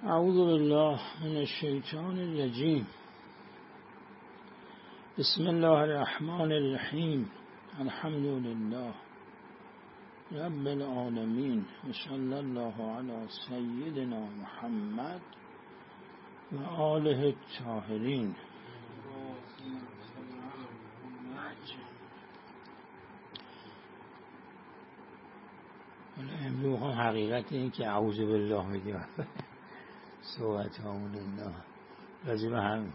اعوذ بالله من الشیطان الرجیم. بسم الله الرحمن الرحیم. الحمد لله رب العالمین و صلی الله علی سیدنا محمد و آله الطاهرین. امروز هم حقیقت این که اعوذ بالله میگیم صحبت همون الله راجب همین.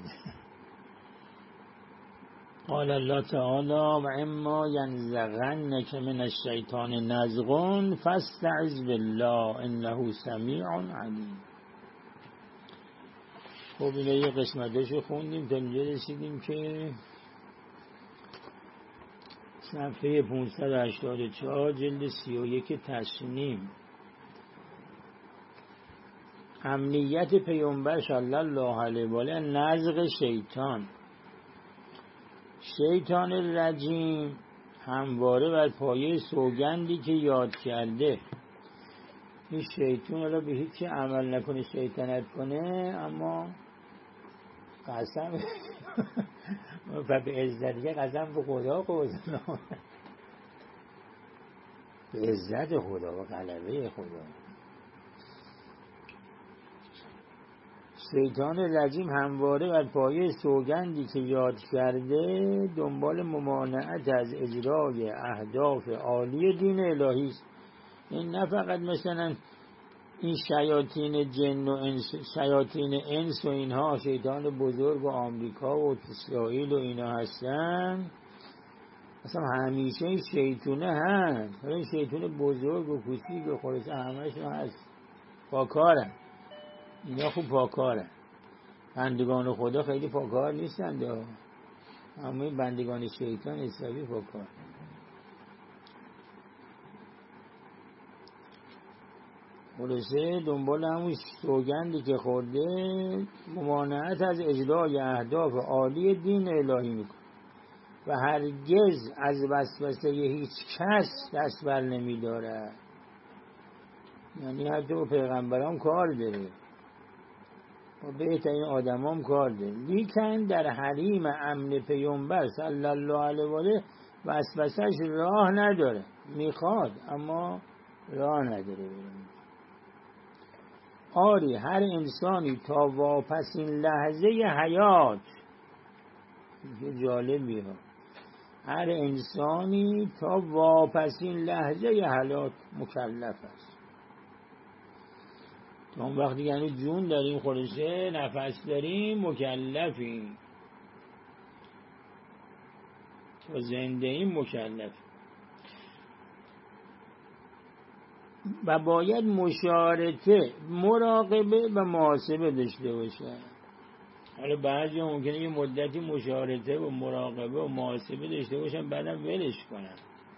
قال الله تعالی و اما ینزغنک من الشیطان نزغ فاستعذ بالله انه سمیع علیم. خب اینه یه قسمتشو خوندیم تا اینجا رسیدیم که صفحه 584 جلد 31 تصنیم. امنیت پیامبر صلی الله علیه و آله نزغ شیطان رجیم همواره بر پایه سوگندی که یاد کرده. این شیطان را به هیچ عمل نکنه، شیطنت کنه، اما قسم و به عزت قسم به خدا قسم به عزت خدا و غلبه خدا. شیطان رجیم همواره بر پایه سوگندی که یاد کرده دنبال ممانعت از اجرای اهداف عالی دین الهی است. این نه فقط مثلا این شیاطین جن و انس، شیاطین انس و اینها، شیطان بزرگ و آمریکا و اسرائیل و اینا هستن، اصلا همیشه این شیطونه هست. این شیطون بزرگ و کوچیک و خلاصه همه‌شون هست، پاکارن. اینا خوب پاکارن. بندگان خدا خیلی پاکار نیستند، اما این بندگان شیطان حسابی پاکار. خلاصه دنبال همون سوگندی که خورده ممانعت از اجرای اهداف عالی دین الهی میکنه و هرگز از وسوسه هیچ کس دست بر نمیداره. یعنی حتی با پیغمبران کار داره و بهترین آدم کار داره، لیکن در حریم امن پیامبر صلی الله علیه و آله وسوسه‌اش راه نداره. میخواد اما راه نداره. آری هر انسانی تا واپسین لحظه حیات، که جالبی ها، هر انسانی تا واپسین لحظه حیات مکلف است. تا اون وقتی یعنی جون داریم، خلاصه نفس داریم، مکلفیم. تا زنده ایم مکلفیم و باید مشارطه، مراقبه و محاسبه داشته باشه. حالا بعضی ممکنه یه مدتی مشارطه و مراقبه و محاسبه داشته باشن، بعدم ولش کنن.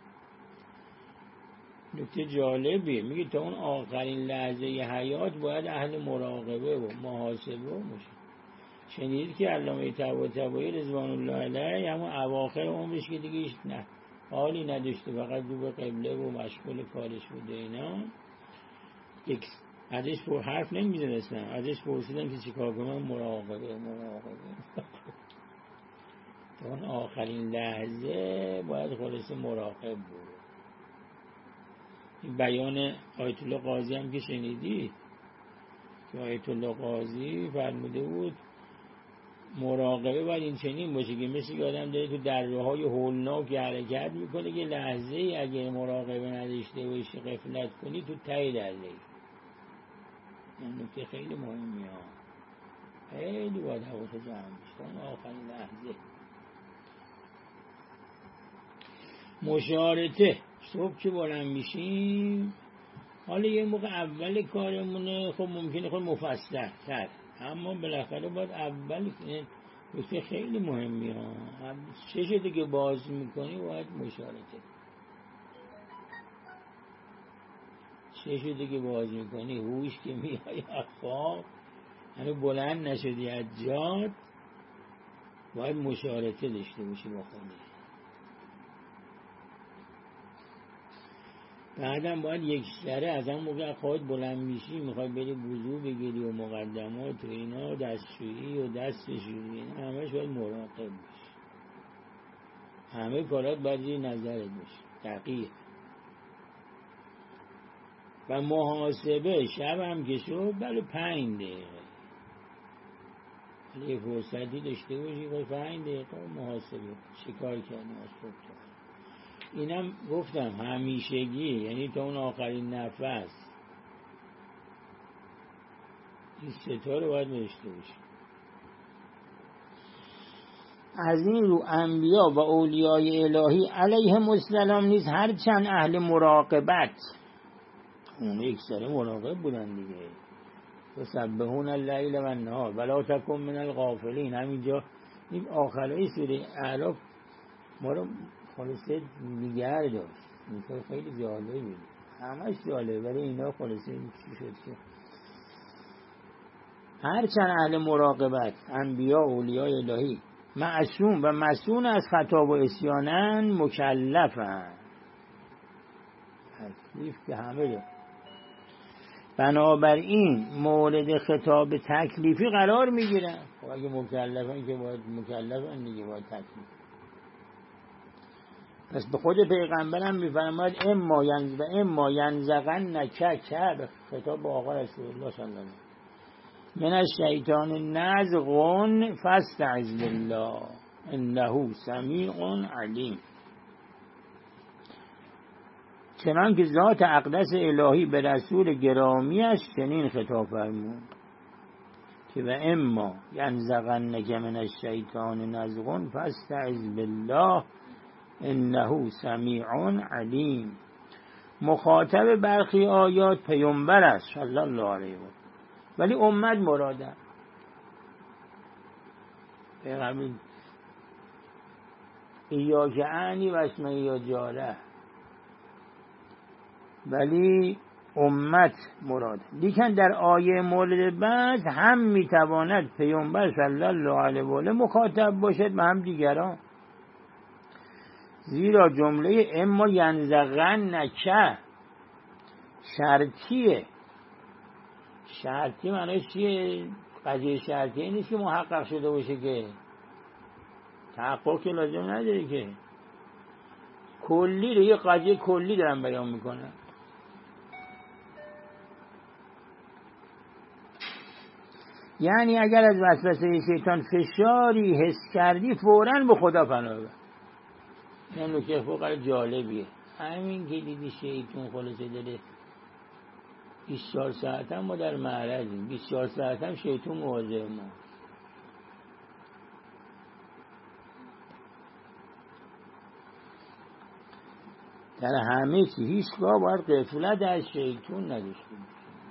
نکته جالبیه، میگه تا اون آخرین لحظه حیات باید اهل مراقبه و محاسبه باشه. شنیدید که علامه طباطبایی رضوان الله علیه همون اواخر عمرش که دیگه نه حالی نداشته، فقط رو به قبله و مشغول کارش بوده اینا، یک ازش حرف نمیزد اصلا. ازش پرسیدن که چیکار کنم، مراقبه تا اون آخرین لحظه باید خلاص مراقب بود. این بیان آیت الله قاضی هم که شنیدید که آیت الله قاضی فرموده بود مراقبه باید این چنین باشه که مثل که آدم داره تو دره‌های هولناک حرکت میکنه که لحظه ای اگه مراقبه نداشته باشی، غفلت کنی، تو ته دره. این نکته خیلی مهمی ها، خیلی باید حواست جمع بشه اون آخرین لحظه. مشارطه، صبح که بلند میشیم، حالا یه موقع اول کارمونه خب ممکنه خود مفصل تر، اما بالاخره باید اول نکته خیلی مهمی ها، چه شده که باز میکنی باید مشارطه. چه شده که باز میکنی، هوش که میای خواب هنو بلند نشدی از جات، باید مشارطه داشته باشی با خودت. بعدم باید یک سره از هم موقع خواهد بلند میشی میخوای بری وضو بگیری و مقدمات و اینا، دستشویی و دستشویی اینا همش باید مراقب باشی، همه کارات باید زیر نظرت باشه، دقیق. و محاسبه شب هم که شد بله 5 دقیقه، یه فرصتی داشته باشی باید 5 دقیقه محاسبه چه کار کردی از صبح تا اینم گفتم همیشگی، یعنی تا اون آخرین نفس این 3 رو باید داشته باشی. از این رو انبیا و اولیای الهی علیهم السلام نیز هرچند اهل مراقبت، اون یک سره مراقب بودن دیگه، یسبحون اللیل و النهار ولا تکن من الغافلین. همینجا این آخرای سوره اعراف ما رو خلاصه نگه داشت، این خیلی جالبه بود، همش جالبه، ولی اینا خلاصه چی شد که هرچند اهل مراقبت انبیا و اولیای الهی معصوم و مسئول از خطا و عصیانن مکلفن، تکلیف که همه داره، بنابراین مورد خطاب تکلیفی قرار میگیرن. خب اگه مکلفن که باید مکلفن دیگه، باید تکلیف. پس به خود پیغمبرم میفرماید اما ینزغنک به خطاب به آقا رسول الله صلی الله علیه و من الشیطان نزغ فاستعذ بالله انه سمیع علیم. چنان که ذات اقدس الهی به رسول گرامیش چنین خطاب فرمود که و اما ینزغنک من الشیطان نزغ فاستعذ بالله انه سمیع علیم. مخاطب برخی آیات پیامبر است صلی الله علیه و ولی امت مراده. پیغمبر ایاک عنی و اسمع یا جاره، ولی امت مراد. لیکن در آیه مورد بعد هم میتواند پیامبر صلی الله علیه و آله مخاطب باشد و هم دیگران، زیرا جمله اما ینزغنک شرطیه. شرطی معنیش چیه؟ قضیه شرطیه نیست که محقق شده باشه، که تحقق که لازم نداره، که کلی رو یه قضیه کلی دارن بیان میکنن. یعنی اگر از وسوسه شیطان فشاری حس کردی فوراً به خدا پناه ببر. این نکته فوق جالبیه. همین که دیدی شیطان خلاصه داره 24 ساعت هم ما در معرضیم، 24 ساعت هم شیطان مواظب ما. در همه چی هیچگاه باید غفلت از شیطان نداشتیم.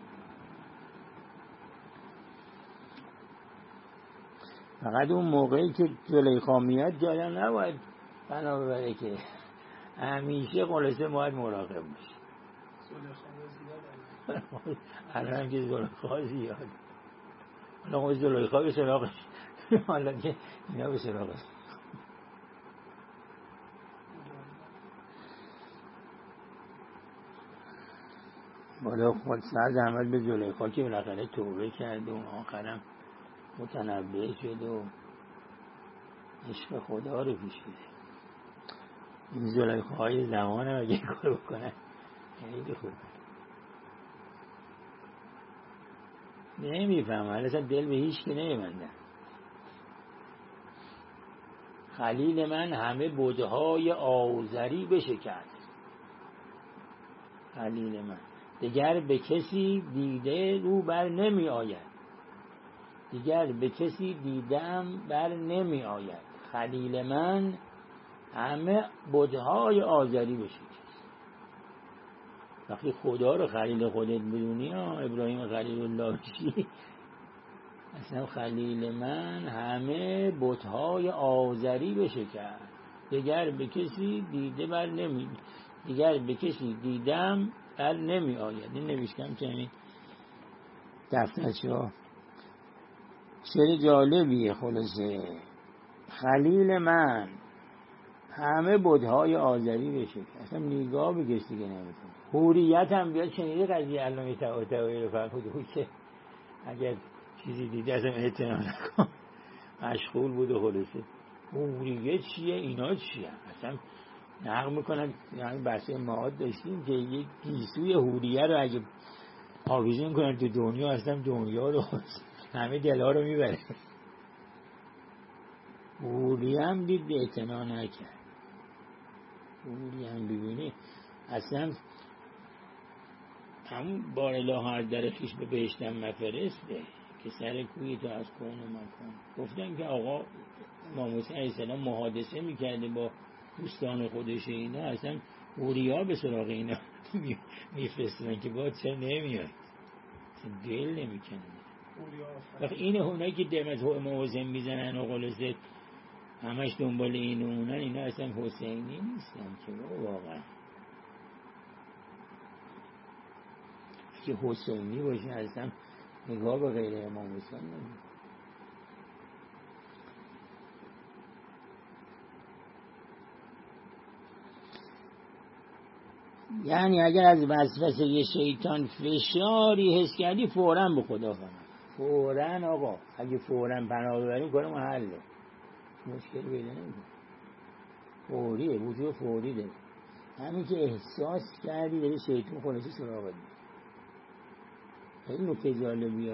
فقط اون موقعی که زلیخا میاد جالا نباید بنا ببره، که همیشه خلاصه باید مراقب باشی. الان که زلیخا زیاد، حالا زلیخا به سراغش، حالا که اینا به سراغش. بالا خود سر زحمت به زلیخا که بالاخره توبه کرد و آخرم متنبه شد و عشق خدا رو پیشیده. این زلیخاهای زمان هم اگه کار بکنن خیلی خوب. نمیفهم، اصلا دل به هیچ که نمیبندن. خلیل من همه بت‌های آزری بشکست. خلیل من دیگر به کسی دیده رو بر نمی آید، دیگر به کسی دیدم بر نمی آید. خلیل من همه بت‌های آزری بشکست. وقتی خدا رو خلیل خودت بدونی، ابراهیم خلیل الله بشی، اصلا خلیل من همه بت‌های آزری بشکست. دیگر به کسی دیده بر نمی، دیگر به کسی دیدم بر نمی آید. این نوشتم که این دفترچه‌ها شعر جالبیه. خلاصه خلیل من همه بت‌های آزری بشکست. اصلا نگاه بکش دیگه نمیتونه. حوریت هم بیاد شنیده قضیه علامه طباطبایی رو فرموده که اگر چیزی دیده ازم اعتنا نکن، مشغول بود و خلاصه حوریت چیه اینا چیه اصلا نقل میکنن. یعنی بحث معاد داشتیم که یک گیسوی حوریه رو اگه آویزون کنن تو دنیا اصلا دنیا رو همه دلها رو میبره. حوریه هم دید به اعتنا نکرد. حوریه هم ببینی اصلا همون بار الهه در خویش به بهشتم مفرسته که سر کوی تو از کون و مکان. گفتن که آقا امام حسین علیه السلام محادثه میکرده با دوستان خودش، اینا اصلا حوریا به سراغ اینا میفرستن که با چرا نمیاد، دل نمیکنه. وقت این اونایی که دم از امام حسین میزنن و خلاصه همش دنبال این و اونن، اینا اصلا حسینی نیستن که واقعا. که حسینی باشه اصلا نگاه به غیر امام حسین نمید. یعنی اگر از وسوسه شیطان فشاری حس کردی فوراً به خدا پناه. فوراً آقا اگه فوراً پناه ببریم کارم حله، مشکل پیدا نمیکنه. فوریه، وجود فوری داره. همین که احساس کردی داری شیطان خلاصی سراغت میاد. خیلی نکته جالبیه.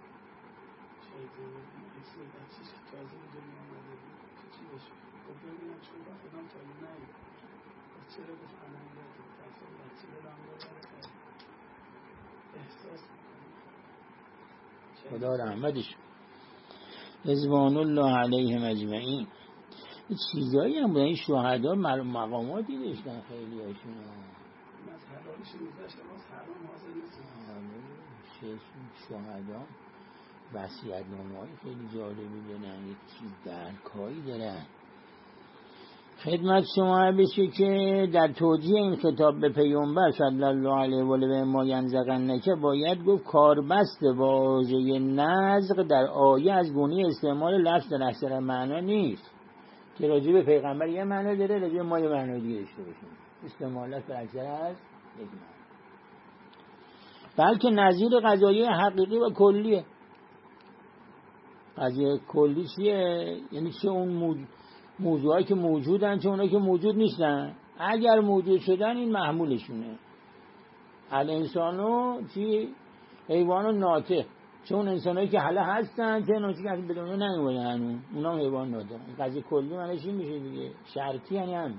خدا رحمتش رضوان الله علیهم اجمعین. این چیزایی هم بودن. این شهدا مقاماتی داشتن خیلی هاشون. شهدا وصیت نامه‌های خیلی جالبی دارن، یک چیز درکایی دارن. خدمت شما بشه که در توجیه این خطاب به پیامبر صلی الله علیه و آله ما ینزغنک باید گفت کاربست واژه نزغ در آیه از گونه استعمال لفظ در اکثر معنا نیست که راجع به پیغمبر یه معنی داره، راجع به ما یه معنی دیگه داشته باشه. استعمالات در اکثر از یک معنی، بلکه نظیر قضایای حقیقی و کلیه. قضیه کلی چیه؟ یعنی چه اون موضوعایی که موجودن، چه اونایی که موجود نیستن. اگر موجود شدن این محمولشونه. الانسانو چی؟ حیوان ناطق، چه اون انسانایی که حالا هستن، چه اونایی که اصلا به دنیا نیومدن، اونا هم حیوان ناطق. قضیه کلی معنیش این میشه دیگه، شرطی یعنی هم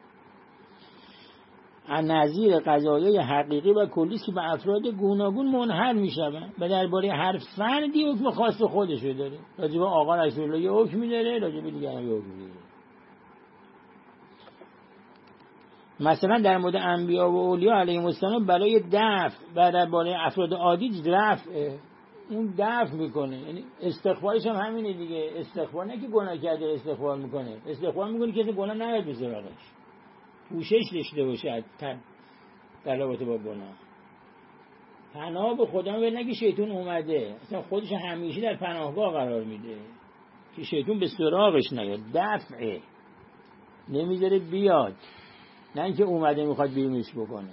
نظیر قضایای حقیقی و کلی که به افراد گوناگون منحل میشوند و درباره هر فردی حکم خاص خودشو داره. راجع به آقا رسول الله یه حکمی داره، راجع به دیگران یه حکمی داره. مثلا در مورد انبیا و اولیا علیهم السلام برای دفع و درباره افراد عادی رفع، اون دفع میکنه. یعنی استغفارش هم همینه دیگه. استغفار نه که گناه کرده استغفار میکنه، استغفار میکنه که گناه نیاد به سراغش، پوشش داشته باشه در رابطه با گناه. پناه به خدا میبره، نه که شیطان اومده اصلا خودش همیشه در پناهگاه قرار میده که شیطان به سراغش نیاد. دفعه، نمیذاره بیاد، نه اینکه اومده میخواد بیرونش بکنه.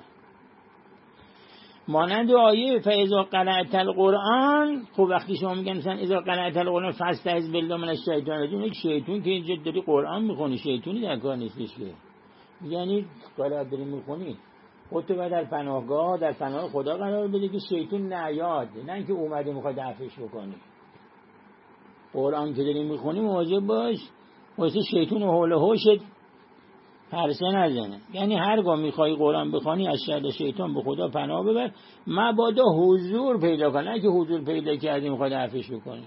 مانند آیه فاذا قرأت القرآن، خب وقتی شما میگن مثلا اذا قرأت القرآن فاستعذ بالله من الشیطان الرجیم، یک شیطان که اینجا داری قرآن میخونی، شیطانی در کار نیستش که. یعنی قرآن داری میخونی خودتو باید در پناهگاه، در پناه خدا قرار بده که شیطان نیاد، نه اینکه اومده میخواد دفعش بکنی. قرآن که داری میخونی مواظب باش واسه شیطان و حول و حوشت پرسه نزنه. یعنی هرگاه میخوای قرآن بخونی از شر شیطان به خدا پناه ببر، مبادا حضور پیدا کنه، نه که حضور پیدا کردی میخواد دفعش بکنی.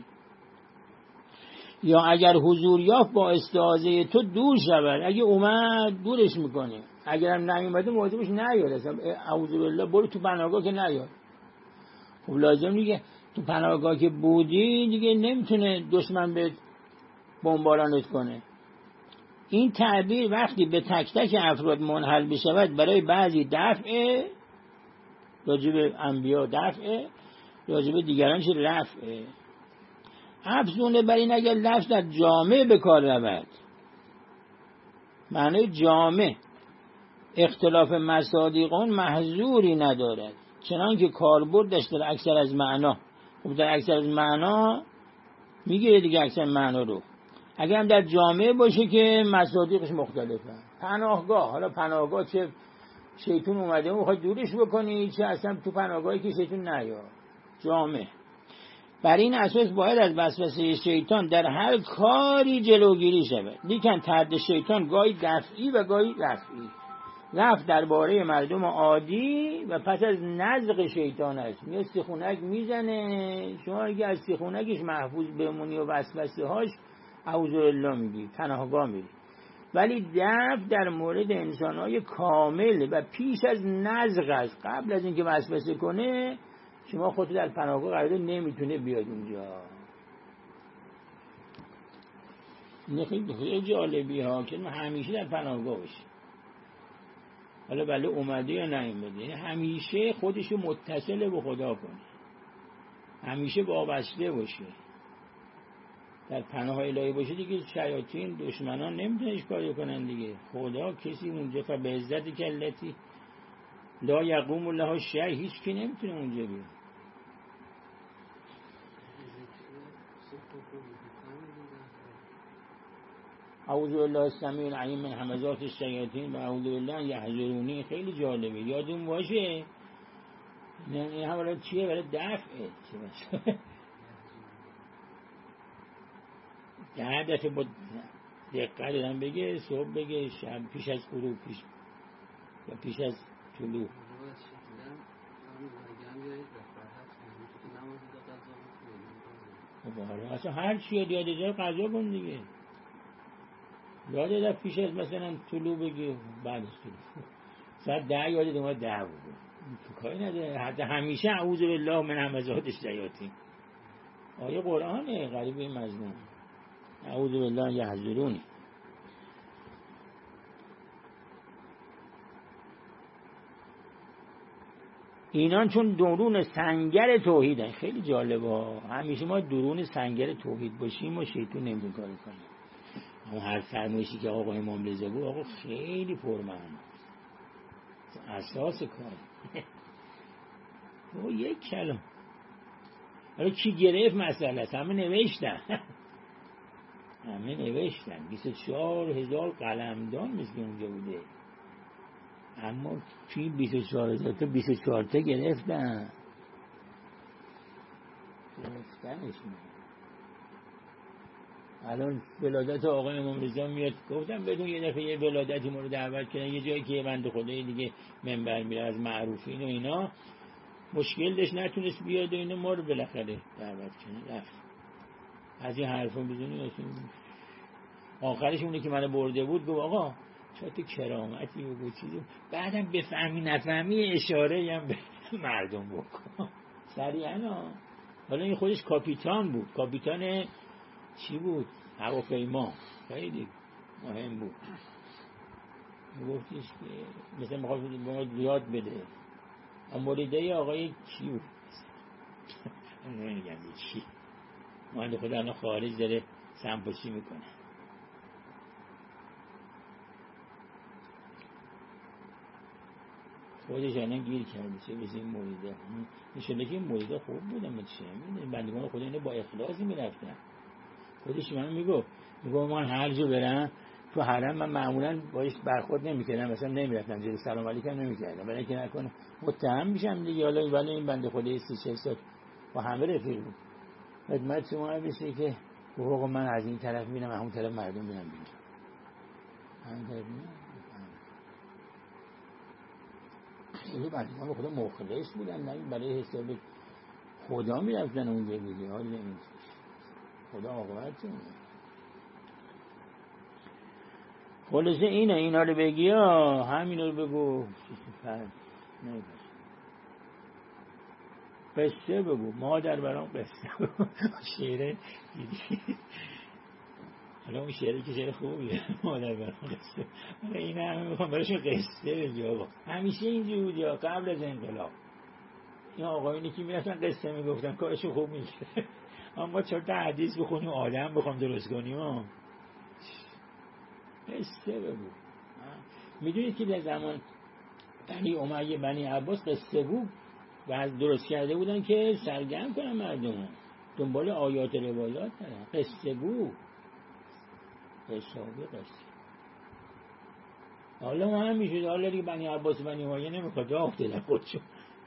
یا اگر حضور یافت با استعاذه تو دور شود، اگه اومد دورش میکنی، اگر هم نیومده مواظبش نیاد، اصلا اعوذ بالله برو تو پناهگاه که نیاد. خب لازم دیگه تو پناهگاه که بودی دیگه نمیتونه دشمن به بمبارانت کنه. این تعبیر وقتی به تک تک افراد منحل بشود برای بعضی دفعه، راجب انبیا دفعه، راجب دیگرانش رفعه. افزونه بر این اگر لفظ در جامع به کار رود، معنی جامع اختلاف مصادیقان محظوری ندارد، چنان که کاربردش در اکثر از معنا. خب در اکثر از معنا میگیره دیگه، اکثر معنا رو. اگر هم در جامعه باشه که مصادیقش مختلفه. پناهگاه، حالا پناهگاه چه شیطون اومده میخواد دورش بکنی، چه اصلا تو پناهگاهی که شیطون نیاد. جامعه بر این اساس باید از وسوسه شیطان در هر کاری جلوگیری شود، لیکن طرد شیطان گاهی دفعی و گاهی رفعی. رفت درباره مردم عادی و پس از نزغ شیطان است. میاد سیخونک میزنه، شما اگه از سیخونکش محفوظ بمونی و وسوسه هاش اعوذ بالله میگی، پناهگاه میری. ولی دفع در مورد انسانهای کامل و پیش از نزغ است. قبل از اینکه وسوسه کنه شما خودت در پناهگاه قرار داد، نمیتونه بیاد اونجا. این خیلی جالبی ها که همیشه در پناهگاه باشه. حالا بله اومده یا نیومده، همیشه خودشو متصل به خدا کنه، همیشه وابسته باشه، در پناه الهی باشه دیگه. شیاطین دشمنان نمیتونش کاری کنن دیگه. خدا کسی اونجا به عزت کلتی لا یقوم له شیء، هیچ کی نمیتونه اونجا بیاد. اعوذ بالله السمیع العلیم من همزات الشیاطین و اعوذ بالله یحضرونی. خیلی جالبه، یادون باشه. این حوالا چیه؟ برای دفعه. ده دفعه با دقت دادن بگه، صبح بگه، شب، پیش از غروب، پیش از طلوع. اصلا هر چی یاد جای قضا کن دیگه. یاد داد پیش از مثلا طلوع بگی، بعد از طلوع ساعت 10 یاد داد 10 بگو، تو کاری نداره. حتی همیشه اعوذ بالله من همزات الشیاطین. آیه قرآنه قریب این مضمون. اعوذ بالله یحضرونی. اینان چون درون سنگر توحیدن. خیلی جالبه، همیشه ما درون سنگر توحید باشیم و شیطان نمیتونه کاری کنه. اون هر فرمایشی که آقا امام رضا بود، آقا خیلی پرمعنی، اساس کار. او یک کلام. حالا کی گرفت مسئله است؟ همه نوشتن 24,000 قلمدان مثل اونجا بوده، اما توی 24,000 تا 24 تا گرفتنش. الان ولادت آقای امام رضا میاد، گفتم بدون یه دفعه یه ولادتی ما رو دعوت کردن یه جایی که یه بنده خدای دیگه منبر میره از معروفین و اینا، مشکل داشت نتونست بیاد و اینا، ما رو بالاخره دعوت کردن. رفت از این حرفا بدونی آخرش اونه که منو برده بود گفت آقا چه تو کرامتی بگو چیزی، بعدم بفهمی نفهمی اشاره هم به مردم بکن سریعا. حالا این خودش کاپیتان بود، کاپیتان چی بود؟ هواپیما. خیلی مهم بود. گفتیش که مثلا میخواد یاد بده مریده آقای کی بود نمیگم چی، مال خدا الان خارج داره سمپوسی میکنه. خودش الان گیر کرده چه بشه این مریده. نشونه که این مریده خوب بودن، ما چه میدونیم، بندگان خدا اینو با اخلاصی میرفتن. خودش من میگو من هر جا برم تو حرم من معمولا باش برخورد نمیکردم، مثلا نمیرفتم زیر سلام علیکم نمیکردم، برای اینکه نکنه متهم میشم دیگه. حالا ولی این بنده خدا 36 سال با همه رفیق بود. خدمت شما بشه که حقوق من از این طرف میرم، از اون طرف مردم میرم بیرون. همین طرف میرم. خیلی بندگان خدا مخلص بودن، نه برای حساب خدا میرفتن اونجا دیگه. حالا خدا عاقبت کنه. خلاصه اینه، اینا رو بگی ها، همین رو بگو. قصه بگو، مادر برام قصه بگو. شعره دیدی؟ حالا اون شعره که شعره خوبیه، مادر برام قصه. حالا این همه میخوام براشون قصه بگی آقا. همیشه اینجوری بود یا قبل از انقلاب این آقایونی که میرفتن قصه میگفتن کارشون خوب میشه. اما 4 تا حدیث بخونیم آدم بخوام درست کنیم قصه بگو. میدونید که در زمان بنی امیه بنی عباس قصه بود و از درست کرده بودن که سرگرم کنن مردم دنبال آیات روایات دارن. قصه بود حسابی قصه. حالا ما هم میشود حالا دیگه بنی عباس بنی امیه نمیخواد راه افتاده خودشون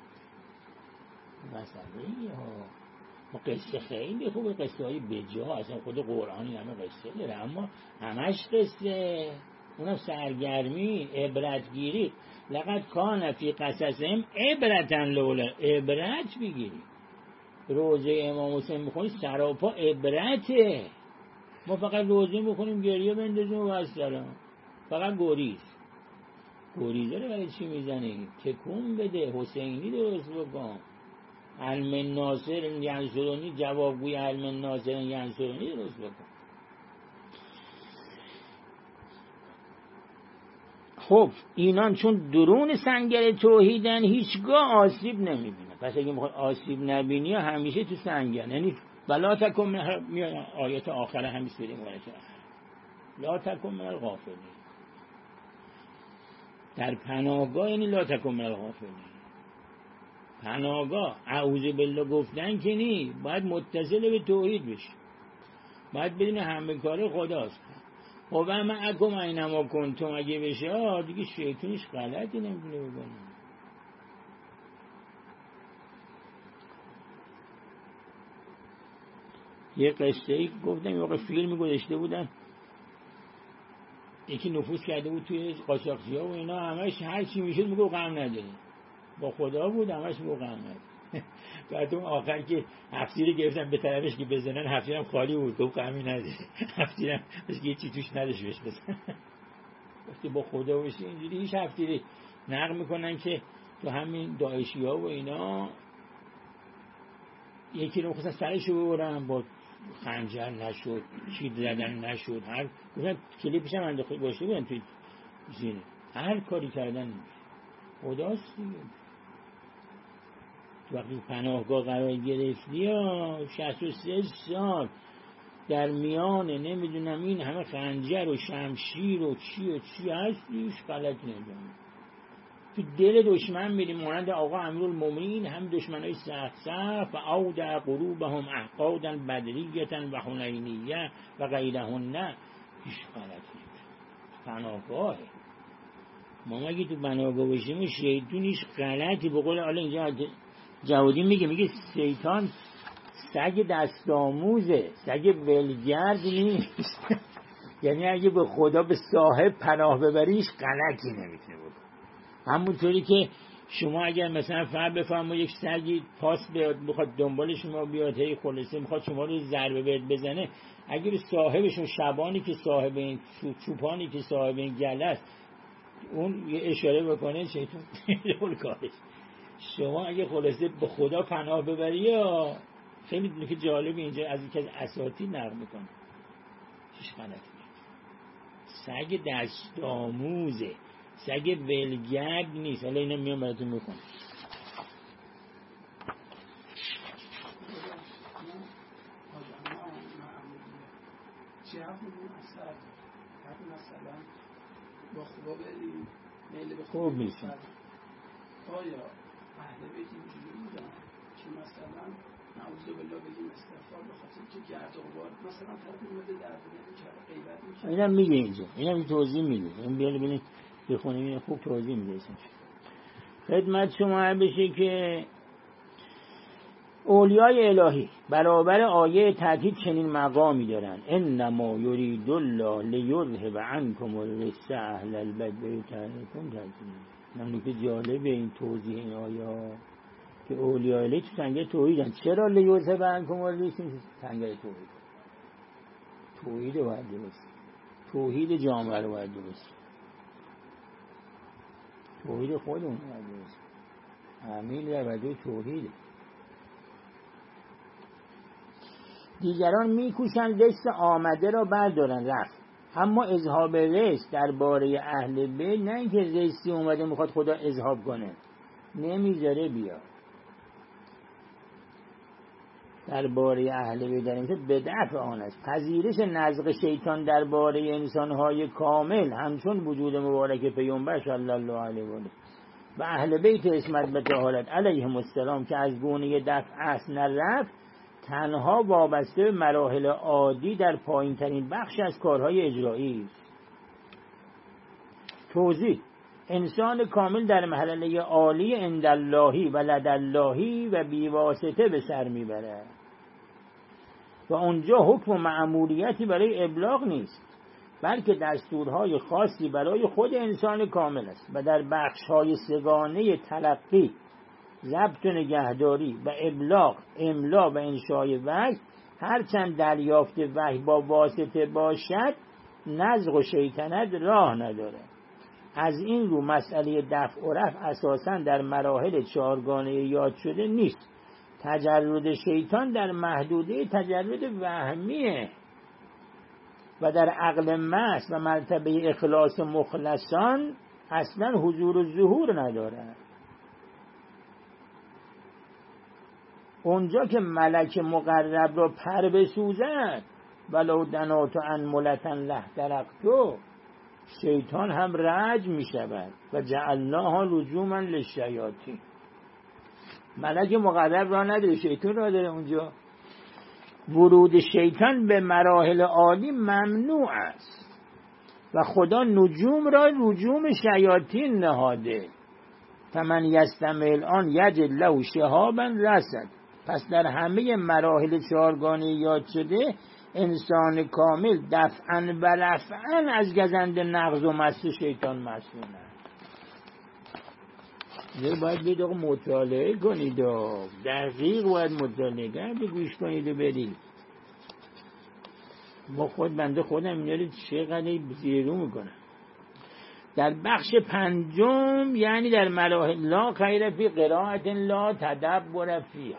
مسئله ها. ما قصه خیلی خوبه، قصه های بجا، اصلا خود قرآنی همه قصه داره، اما همش قصه، اونم سرگرمی، عبرتگیری. لقد کان فی قصصهم عبرة لولا، عبرت بگیری. روزه امام حسین میخونی سراپا عبرته. ما فقط روزه میخونیم گریه بندازیم و السلام، فقط گریزه رو برای چی میزنی؟ تکون بده، حسینی درست بکن. علم ناصر ینصرونی، جوابگوی علم ناصر ینصرونی درست بکن. خب اینان چون درون سنگر توحیدن هیچگاه آسیب نمیبینن. پس اگه میخواد آسیب نبینی همیشه تو سنگر، یعنی ولا تکن من آیت آخره همیشه بریم لا تکن من الغافلین. در پناهگاه یعنی لا تکن من الغافلین. پناهگاه اعوذ بالله گفتن که نی، باید متصل به توحید بشی، باید بدون همه کار خداست. خب اما اکم اینما کنتم اگه بشه دیگه شیطونش غلطی نمیتونه بکنه. یه قصه ای گفتم، یه وقت فیلمی گذاشته بودن، یکی نفوذ کرده بود توی قاچاقچی‌ها و اینا، همش هر چی میشد میگه غم نداره، با خدا بود همش میگه غم نداره. بعد اون آخر که هفتیره گرفتن به طرفش که بزنن، هفتیرم خالی بود، گفت غمی نداره. هفتیرم بس یه چی توش نداشت بهش بزن. وقتی با خدا باشی اینجوری هیچ هفتیره نقل میکنن که تو همین داعشی ها و اینا یکی رو خواستن سرشو ببرن، با خنجر نشد، چید زدن نشد، هر گفتن کلیپش هم انداخته باشه بودن توی زینه، هر کاری کردن خداست دیگه. وقتی پناهگاه قرار گرفتی 63 سال در میان نمیدونم این همه خنجر و شمشیر و چی هست، هیچ غلطی نمی‌کنی. تو دل دشمن میری، مانند آقا امیرالمومنین هم دشمنای سخت و اودع قلوبهم احقادا بدریه و حنینیه و غیرهن، هیچ غلطی نمی‌کنی. پناهگاه ما مگه تو پناهگاه باشیم شیطون هیچ غلطی، به قول حالا اینجا جوادی میگه شیطان سگ دست آموزه، سگ ولگرد نیست. یعنی اگه به خدا به صاحب پناه ببریش غلطی نمیتونه بود. همونطوری که شما اگر مثلا فرض بفرمایید یک سگی پاس بخواد دنبال شما بیاد، هی خلاصه میخواد شما رو ضربه بهت بزنه، اگر صاحبشون شبانی که صاحب این چوپانی که صاحب این گله است اون یه اشاره بکنه، شیطان رول کارش. شما اگه خلاصه به خدا پناه ببری، یا خیلی نکته جالب اینجا از یکی از اساتید نقل میکنه، هیچ غلطی نیست. سگ دست آموزه، سگ ولگرد نیست. حالا اینا میام براتون میکنم. با خدا بریم میل به خوب میشین. آیا اهل بیت اینجوری بودن که مثلا نعوذ بالله بگیم استغفار به خاطر که گرد و غبار مثلا طرف اومده در بینه کرده غیبت میکنه، اینم میگه اینجا، اینم توضیح میده، این بیاد ببینید بخونیم، این خوب توضیح میده. خدمت شما بشه که اولیای الهی برابر آیه تأکید چنین مقامی دارن: انما یرید الله لیذهب عنکم الرجس اهل البیت بیتکم تطهیرا. نکته جالب این توضیح این آیه که اولیای الهی تو سنگر توحیدن. چرا لیذهب عنکم الرجس؟ سنگر توحید باید درست، توحید جامعه رو باید درست، توحید خودمون باید درست، همین در وجه توحیده. دیگران میکوشند رجس آمده را بردارن رفت، اما اذهاب رجس درباره اهل بیت نه اینکه رجسی اومده میخواد خدا اذهاب کنه، نمیذاره بیا. درباره اهل بیت در این به دفع آن است. پذیرش نزغ شیطان درباره انسان‌های کامل همچون وجود مبارک پیامبر صلی الله علیه و آله و اهل بیت عصمت به طهارت علیهم السلام که از گونه دفع اصل نرفت، تنها وابسته به مراحل عادی در پایین ترین بخش از کارهای اجرایی است. توضیح: انسان کامل در مرحله عالی عنداللهی و لداللهی و بیواسطه به سر میبرد و اونجا حکم و مأموریتی برای ابلاغ نیست، بلکه دستورهای خاصی برای خود انسان کامل است و در بخش‌های سگانه تلقی، ضبط و نگهداری و ابلاغ، املا و انشای وحی، هرچند دریافت وحی با واسطه باشد، نزغ و شیطنت راه ندارد. از این رو مسئله دفع و رفع اساساً در مراحل چهارگانه یاد شده نیست. تجرد شیطان در محدوده تجرد وهمیه و در عقل محض و مرتبه اخلاص مخلصان اصلا حضور و ظهور ندارد. اونجا که ملک مقرب را پر بسوزد ولو دناتو انملتن له درقتو، شیطان هم رجم می شود و جعلناها رجوما للشیاطین. ملک مقرب را نداره، شیطان را داره. اونجا ورود شیطان به مراحل عالی ممنوع است و خدا نجوم را رجوم شیاطین نهاده. فمن یستمع الان یجد له شهابا رصد. پس در همه مراحل چهارگانه یاد شده انسان کامل دفعاً و رفعاً از گزند نغز و مس شیطان مسئول است. یه باید بید آقا مطالعه کنید، دقیق باید مطالعه کنید، گوش کنید و برید. ما خود بنده خودم میارید چقدر زیرو میکنم. در بخش پنجم یعنی در مراحل لا خیر فی قرائت لا تدبر فیها،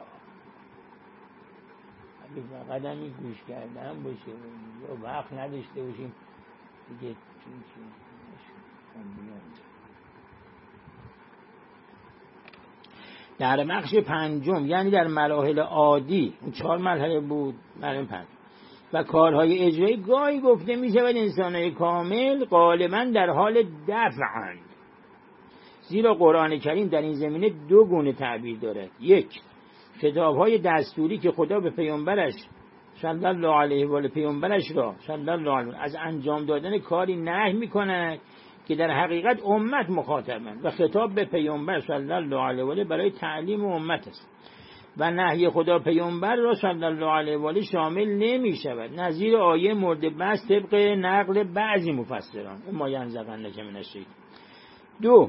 اگه فقط همین گوش کردن باشه یا وقت نداشته باشیم دیگه در بخش پنجم یعنی در مراحل عادی، اون 4 مرحله بود، مرحله 5 و کارهای اجرایی گاهی گفته می شود انسانهای کامل غالبا در حال دفعند، زیرا قرآن کریم در این زمینه 2 گونه تعبیر دارد. 1 خطابهای دستوری که خدا به پیامبرش صلی الله علیه و آله پیامبرش را صلی الله علیه از انجام دادن کاری نهی می‌کند که در حقیقت امت مخاطبند و خطاب به پیامبر صلی الله علیه و آله برای تعلیم امت است و نهی خدا پیامبر را صلی الله علیه و آله شامل نمی‌شود، نظیر آیه مورد بحث طبق نقل بعضی مفسران ما ینزغنک من الشیطان. 2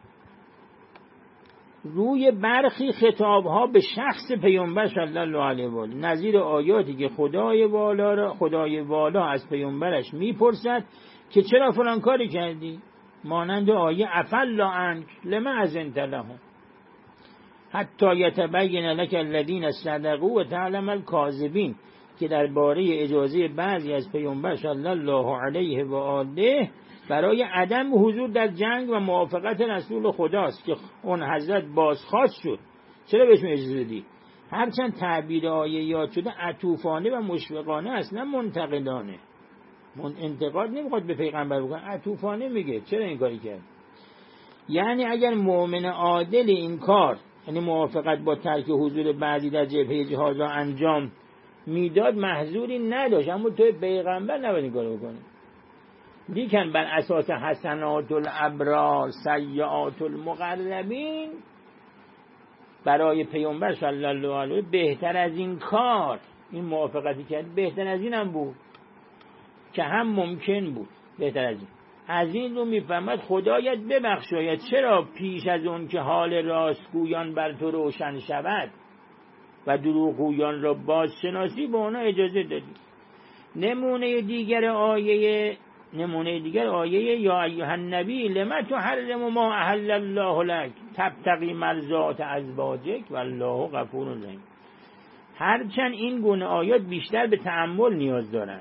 روی برخی خطاب‌ها به شخص پیامبر صلی الله علیه و آله، نظیر آیاتی که خدای والا از پیامبرش میپرسد که چرا فلان کاری کردی، مانند آیه عفا عنک لما اذنت لهم حتی یتبین لک الذین صدقوا و تعلم الکاذبین، که درباره اجازه بعضی از پیامبر صلی الله علیه و آله برای عدم حضور در جنگ و موافقت رسول خداست که اون حضرت بازخواست شد، چرا بهش اجازه دادی؟ هرچند تعبیر آیه یاد شده عطوفانه و مشفقانه اصلا منتقدانه، انتقاد نمیخواد به پیغمبر بکنه، عطوفانه میگه چرا این کاری کرد. یعنی اگر مؤمن عادل این کار، یعنی موافقت با ترک حضور بعضی در جبهه جهاد را انجام میداد، محظوری نداشت، اما توی پیغمبر نباید این کارو بکنه. لیکن بر اساس حسنات الابرار سیئات المقربین، برای پیامبر صلی الله علیه و بهتر از این کار، این موافقتی کرد بهتر از این هم بود که هم ممکن بود، بهتر از این. از این رو میفهمد خدایت ببخشاید چرا پیش از اون که حال راستگویان بر تو روشن شود و دروغگویان را بازشناسی به اونا اجازه دادی. نمونه دیگر آیه یا ایها النبی لما تحرم ما احل الله لك تبتغی مرضات ازواجک والله غفور رحیم. هرچند این گونه آیات بیشتر به تأمل نیاز دارن،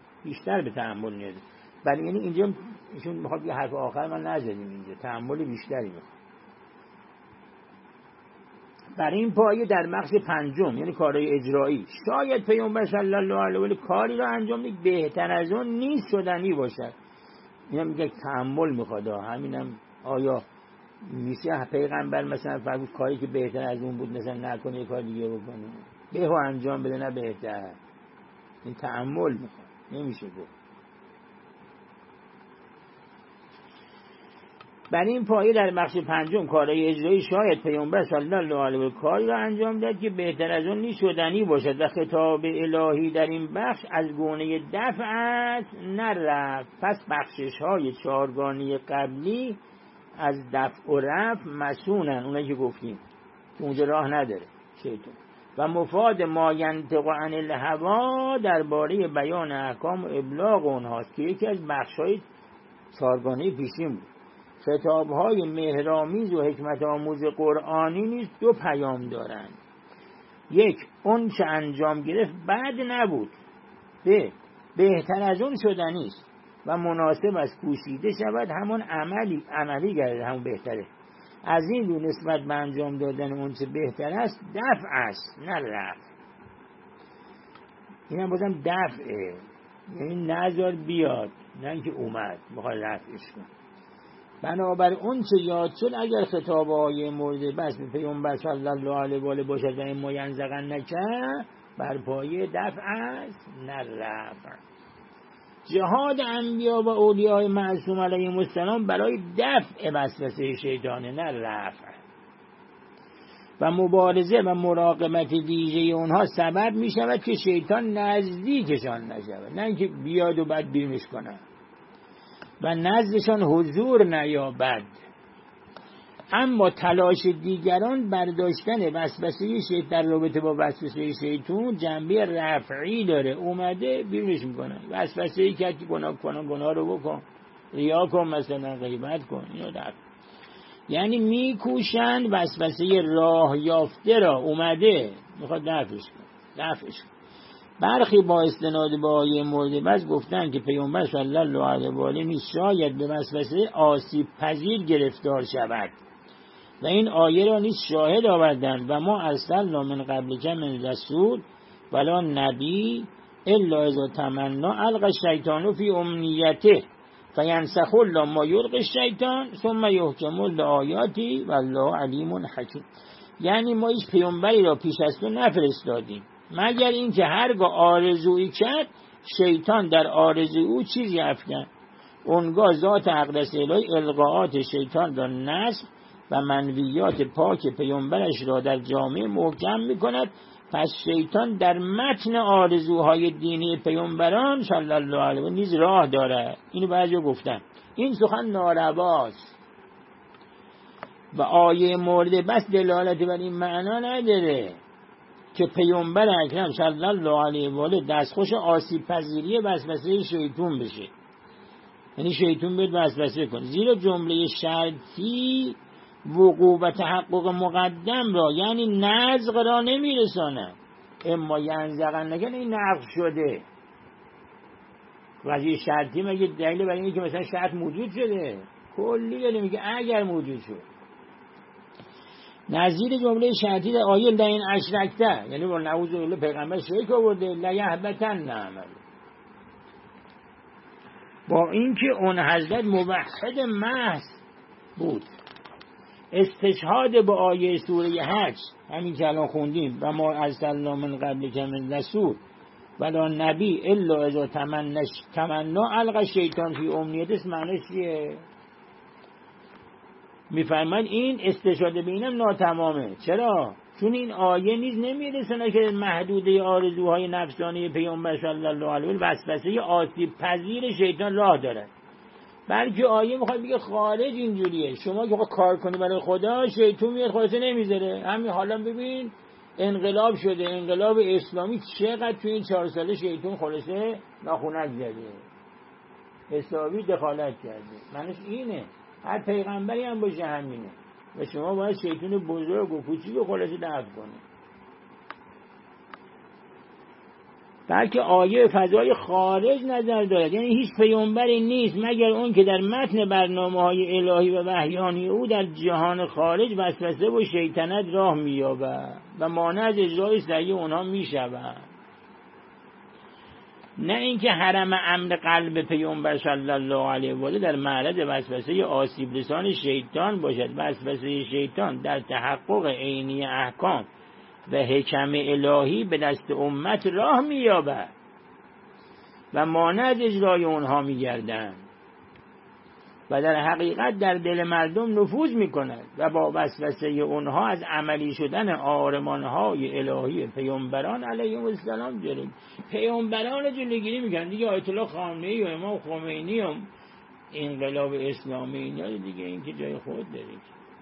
ولی یعنی اینجا ایشون میخواد یه حرف آخر من نزدیم، اینجا تأمل بیشتری میخواد. بر این پایه در بخش پنجم یعنی کارهای اجرایی شاید پیامبر صلی الله علیه و آله کاری را انجام دید بهتر از اون نیست شدنی باشد. اینا میگه تأمل میخواد. همینم آیا میشه پیغمبر مثلا فرمود کاری که بهتر از اون بود مثلا نکنه کار دیگه بکنه، بهو انجام بده نه بهتر؟ این تأمل میخواد، نمیشه گفت. بر این پایه در بخش پنجم کارهای اجرایی شاید پیامبر صلی الله علیه و کاری را انجام داد که بهتر از اون نیست شدنی باشد و خطاب الهی در این بخش از گونه دفع است نه رفع. پس بخشش های چهارگانی قبلی از دفع و رفع مسونن، اونایی که گفتیم که اونجا راه نداره شیطان، و مفاد ما ینطق عن الهوا درباره بیان احکام و ابلاغ اونهاست که یکی از بخش‌های چهارگانه پیشین بود. خطاب‌های مهرآمیز و حکمت آموز قرآنی نیز دو پیام دارند: یک، اون چه انجام گرفت بد نبود، بهتر از اون شدنی است و مناسب است کوشیده شود همون عملی گردد همون بهتره. از این رو نسبت به انجام دادن اون چه بهتر است دفع است نه رفع. این هم بازم دفعه، یعنی نذار بیاد نه اینکه اومد بخواد رفعش کن. بنابر اون چه یاد شد اگر خطابهای مورد بس به پیامبر صلی الله علیه و آله باشد و این مینزغن نکرد بر پایه دفع است نه رفع. جهاد انبیا و اولیاء معصوم علیهم السلام برای دفع وسوسه شیطانه نه رفع، و مبارزه و مراقبت ویژه اونها سبب می شود که شیطان نزدیکشان نشود، نه اینکه بیاد و بعد بیرونش کنه و نزدشان حضور نیابد. اما تلاش دیگران برداشتن وسوسه شیطان در رابطه با وسوسه شیطان جنبه رفعی داره، اومده بیرونش میکنه. وسوسه‌ای که گناه رو بکن، ریا کن، مثلا غیبت کن، اینو دفع. یعنی میکوشن وسوسه راه یافته را اومده میخواد دفعش کن. برخی با استناد به آیه مورد بس گفتن که پیامبر صلی الله علیه و آله نیز شاید به وسوسه آسیب پذیر گرفتار شود و این آیه را نیز شاهد آوردند و ما ارسلنا من قبلک من رسول ولا نبی الا اذا تمنی القی الشیطان فی امنیته فینسخ الله ما یلقی الشیطان ثم یحکم الآیات والله علیم حکیم. یعنی ما هیچ پیامبری را پیش از تو نفرستادیم مگر اینکه هرگاه آرزویی کرد شیطان در آرزوی او چیزی افکند، اونگاه ذات اقدس الهی القاءات شیطان را نصب و منویات پاک پیامبرش را در جامعه محکم میکند. پس شیطان در متن آرزوهای دینی پیامبران صلی الله علیه و نیز راه داره. اینو بعضی گفتن این سخن نارواست و آیه مورد بس دلالت بر این معنا نداره که پیامبر اکرم صلی الله علیه و آله دستخوش آسیب پذیری وسوسه شیطان بشه، یعنی شیطان بهت وسوسه کنه، زیرا جمله شرطی وقوع و تحقق مقدم را یعنی نزغ را نمیرسانه. اما ینزغن نگن این نقض شده وجه شرطی مگه دلیل برای اینه که مثلا شرط موجود شده؟ کلی داره میگه اگر موجود شد. نظیر جمله شرطی در آیه لئن اشرکته، یعنی با نعوذ بالله پیغمبر شرک آورده لیحبطن عمله، با اینکه اون حضرت موحد محض بود. استشهاد با آیه سوره حج همین که الان خوندیم و ما ارسلنا من قبلک من رسول ولا نبی الا اذا تمنی القی الشیطان فی امنیته، معنیش چیه؟ میفرماید این استشهاد به اینم ناتمامه. چرا؟ چون این آیه نیز نمیرسونه که محدوده آرزوهای نفسانی پیامبر صلی الله علیه و آله وسوسه آسیب پذیر شیطان راه داره، بلکه آیه میخواد بگه خارج اینجوریه. شما که کار کنی برای خدا شیطان میاد خلاصه نمیذاره. همین حالا ببین انقلاب شده، انقلاب اسلامی چقدر تو این 4 ساله شیطان خلاصه ناخونک زده، حسابی دخالت کرده. معنیش اینه هر پیغمبری هم باشه همینه و شما باید شیطان بزرگ و کوچیک خلاصه دفع کنه. بلکه آیه فضای خارج نظر دارد، یعنی هیچ پیامبری نیست مگر اون که در متن برنامه‌های الهی و وحیانی او در جهان خارج وسوسه و شیطنت راه می‌یابد و مانع از اجرای سعی اونها می‌شود. نه اینکه حرم امن قلب پیامبر صلی الله علیه و آله در معرض وسوسه آسیب رسان شیطان باشد. وسوسه شیطان در تحقق عینی احکام و حکم الهی به دست امت راه می‌یابد و مانع از اجرای اونها می‌گردند و در حقیقت در دل مردم نفوذ می‌کند و با وسوسه اونها از عملی شدن آرمان‌های الهی پیامبران علیهم السلام پیامبران جلوگیری می‌کنند. دیگه آیت الله خامنه‌ای و امام خمینی و انقلاب اسلامی اینا دیگه این که جای خود داره.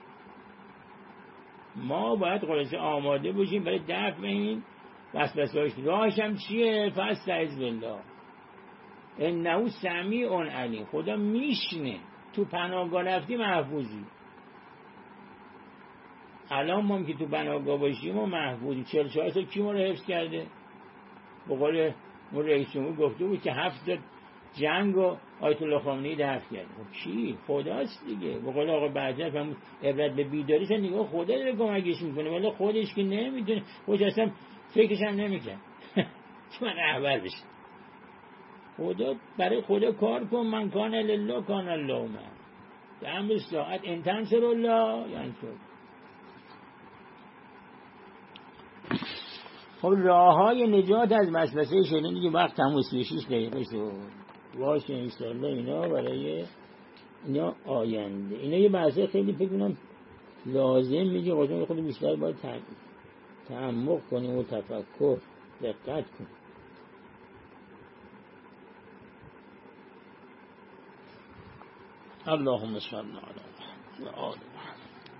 ما باید خلاصه آماده باشیم برای دفع این وسوسه‌اش. راهش هم چیه؟ فاستعذ بالله انه سمیع علیم. خدا میشنه. تو پناهگاه رفتی محفوظی. الان ما که تو پناهگاه باشیم و محفوظی. 44 سال کی ما رو حفظ کرده؟ به قول رئیس جمهور گفته بود که 7 جنگ و آیت الله خامنه‌ای دفع کرد. کی؟ خداست دیگه. به قول آقا بعدی فهمید عبرت به بیداریش نگاه خدا داره کمکش میکنه، ولی خودش که نمیدونه، خودش اصلا فکرش هم نمیکنه چون رهبر بشه. خدا برای خدا کار کن. من کان لله کان الله من. در امر ساعت ان تنصر الله ینصر. خب راههای نجات از وسوسه شیطان دیگه وقت هم 36 دقیقه شد. باشه انشالله اینا برای اینا آینده. اینا یه بحثه خیلی فکر کنم لازم میگه قاعدتا خود بیشتر باید تعمق کنیم و تفکر دقت کنیم. اللهم صل علی محمد و آل